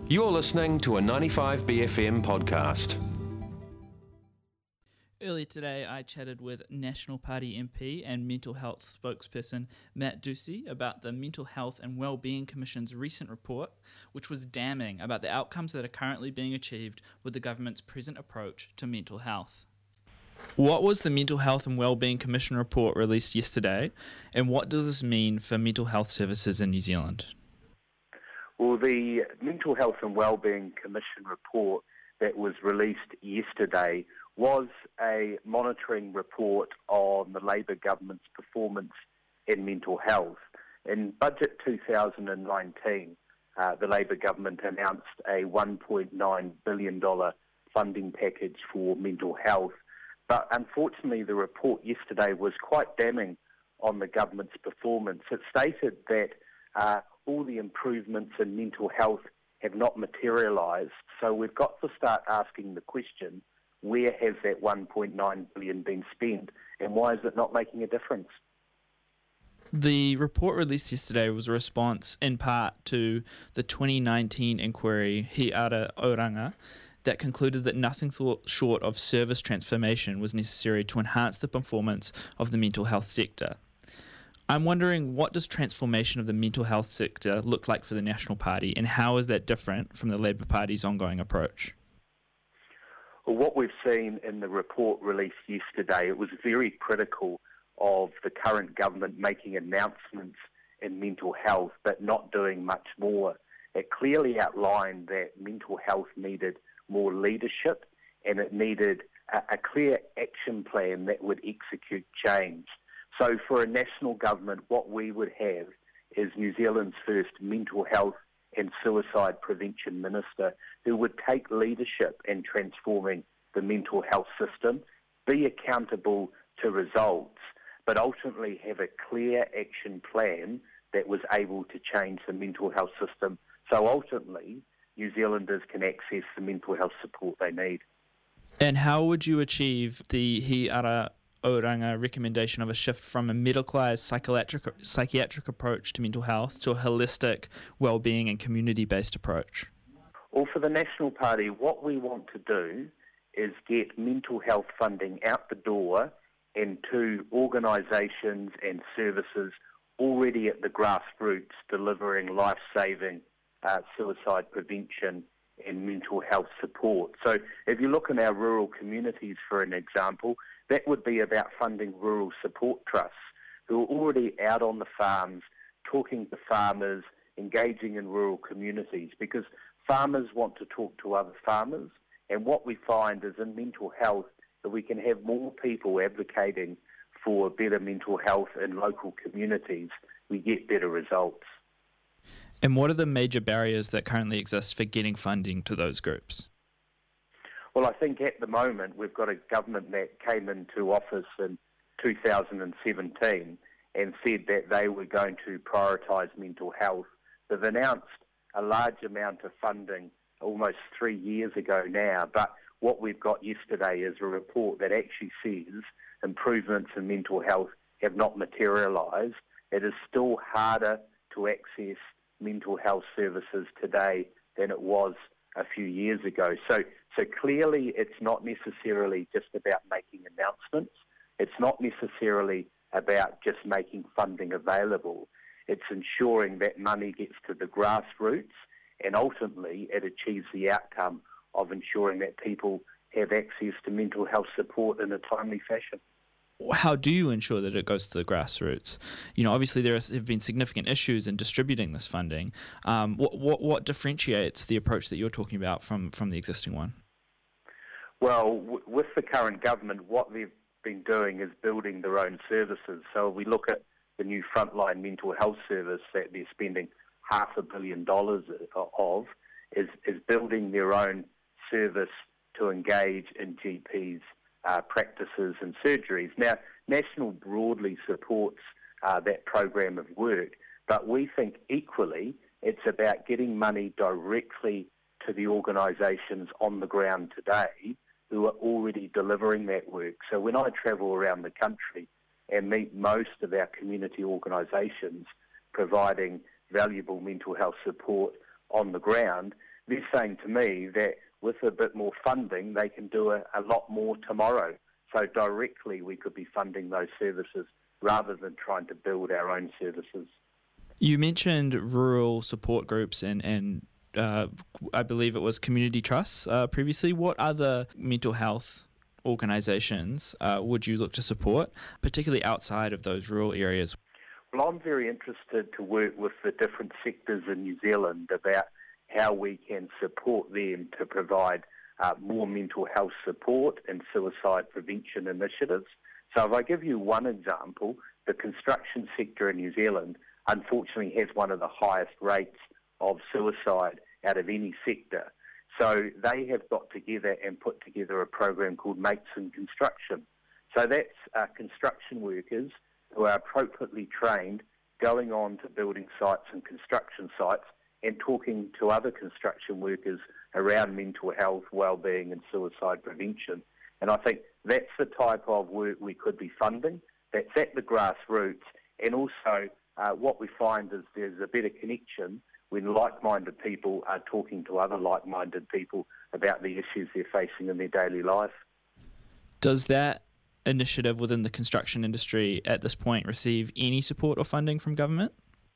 You're listening to a 95BFM podcast. Earlier today, I chatted with National Party MP and mental health spokesperson Matt Ducey about the Mental Health and Wellbeing Commission's recent report, which was damning about the outcomes that are currently being achieved with the government's present approach to mental health. What was the Mental Health and Wellbeing Commission report released yesterday, and what does this mean for mental health services in New Zealand? Well, the Mental Health and Wellbeing Commission report that was released yesterday was a monitoring report on the Labour government's performance in mental health. In Budget 2019, the Labour government announced a $1.9 billion funding package for mental health. But unfortunately, the report yesterday was quite damning on the government's performance. It stated that all the improvements in mental health have not materialised. So we've got to start asking the question, where has that $1.9 billion been spent, and why is it not making a difference? The report released yesterday was a response in part to the 2019 inquiry He Ara Oranga that concluded that nothing short of service transformation was necessary to enhance the performance of the mental health sector. I'm wondering, what does transformation of the mental health sector look like for the National Party, and how is that different from the Labour Party's ongoing approach? Well, what we've seen in the report released yesterday, it was very critical of the current government making announcements in mental health but not doing much more. It clearly outlined that mental health needed more leadership and it needed a clear action plan that would execute change. So for a national government, what we would have is New Zealand's first mental health and suicide prevention minister who would take leadership in transforming the mental health system, be accountable to results, but ultimately have a clear action plan that was able to change the mental health system so ultimately New Zealanders can access the mental health support they need. And how would you achieve the He Ara Oranga recommendation of a shift from a medicalised psychiatric approach to mental health to a holistic wellbeing and community-based approach? Well, for the National Party, what we want to do is get mental health funding out the door and to organisations and services already at the grassroots delivering life-saving suicide prevention and mental health support. So if you look in our rural communities, for an example, that would be about funding rural support trusts who are already out on the farms, talking to farmers, engaging in rural communities, because farmers want to talk to other farmers. And what we find is in mental health that we can have more people advocating for better mental health in local communities, we get better results. And what are the major barriers that currently exist for getting funding to those groups? Well, I think at the moment we've got a government that came into office in 2017 and said that they were going to prioritise mental health. They've announced a large amount of funding almost 3 years ago now, but what we've got yesterday is a report that actually says improvements in mental health have not materialised. It is still harder to access mental health services today than it was a few years ago. So clearly it's not necessarily just about making announcements. It's not necessarily about just making funding available. It's ensuring that money gets to the grassroots and ultimately it achieves the outcome of ensuring that people have access to mental health support in a timely fashion. How do you ensure that it goes to the grassroots? Obviously there have been significant issues in distributing this funding. What differentiates the approach that you're talking about from the existing one? Well, with the current government, what they've been doing is building their own services. So we look at the new frontline mental health service that they're spending $500 million of, is building their own service to engage in GPs, practices and surgeries. Now, National broadly supports that program of work, but we think equally it's about getting money directly to the organisations on the ground today who are already delivering that work. So when I travel around the country and meet most of our community organisations providing valuable mental health support on the ground, they're saying to me that with a bit more funding, they can do a lot more tomorrow. So directly we could be funding those services rather than trying to build our own services. You mentioned rural support groups and I believe it was community trusts previously. What other mental health organisations would you look to support, particularly outside of those rural areas? Well, I'm very interested to work with the different sectors in New Zealand about how we can support them to provide more mental health support and suicide prevention initiatives. So if I give you one example, the construction sector in New Zealand unfortunately has one of the highest rates of suicide out of any sector. So they have got together and put together a program called Mates in Construction. So that's construction workers who are appropriately trained going on to building sites and construction sites and talking to other construction workers around mental health, wellbeing and suicide prevention. And I think that's the type of work we could be funding. That's at the grassroots. And also what we find is there's a better connection when like-minded people are talking to other like-minded people about the issues they're facing in their daily life. Does that initiative within the construction industry at this point receive any support or funding from government?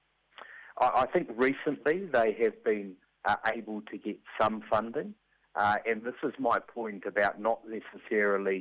I think recently they have been able to get some funding, and this is my point about not necessarily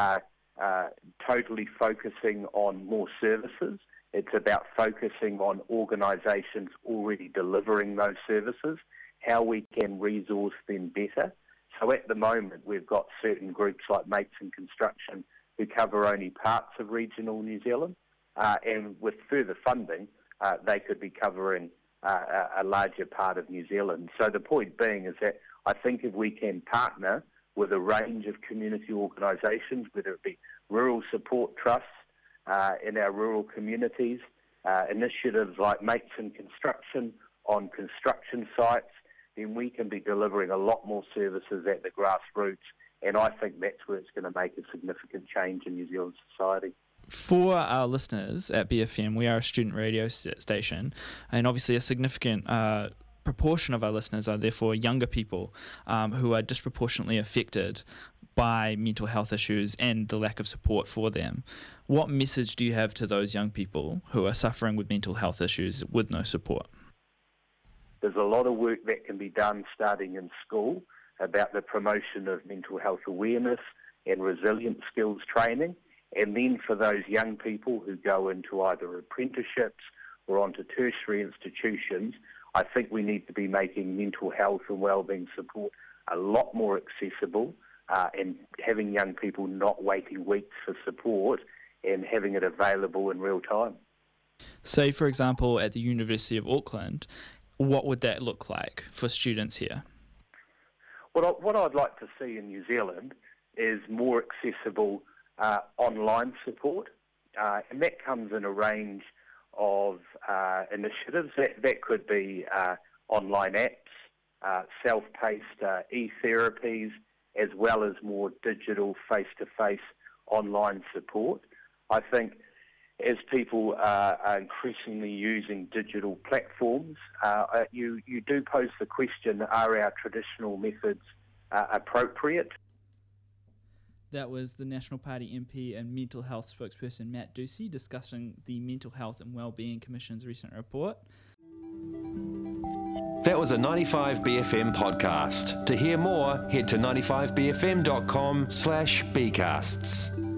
totally focusing on more services. It's about focusing on organisations already delivering those services, how we can resource them better. So at the moment we've got certain groups like Mates in Construction who cover only parts of regional New Zealand, and with further funding they could be covering a larger part of New Zealand. So the point being is that I think if we can partner with a range of community organisations, whether it be rural support trusts in our rural communities, initiatives like Mates in Construction on construction sites, then we can be delivering a lot more services at the grassroots, and I think that's where it's going to make a significant change in New Zealand society. For our listeners at BFM, we are a student radio station, and obviously a significant proportion of our listeners are therefore younger people who are disproportionately affected by mental health issues and the lack of support for them. What message do you have to those young people who are suffering with mental health issues with no support? There's a lot of work that can be done starting in school about the promotion of mental health awareness and resilience skills training. And then for those young people who go into either apprenticeships or onto tertiary institutions, I think we need to be making mental health and wellbeing support a lot more accessible and having young people not waiting weeks for support and having it available in real time. Say, for example, at the University of Auckland, what would that look like for students here? What I'd like to see in New Zealand is more accessible online support, and that comes in a range of initiatives. That could be online apps, self-paced e-therapies, as well as more digital face-to-face online support. I think as people are increasingly using digital platforms, you do pose the question, are our traditional methods appropriate? That was the National Party MP and mental health spokesperson Matt Ducey discussing the Mental Health and Wellbeing Commission's recent report. That was a 95BFM podcast. To hear more, head to 95bfm.com/bcasts.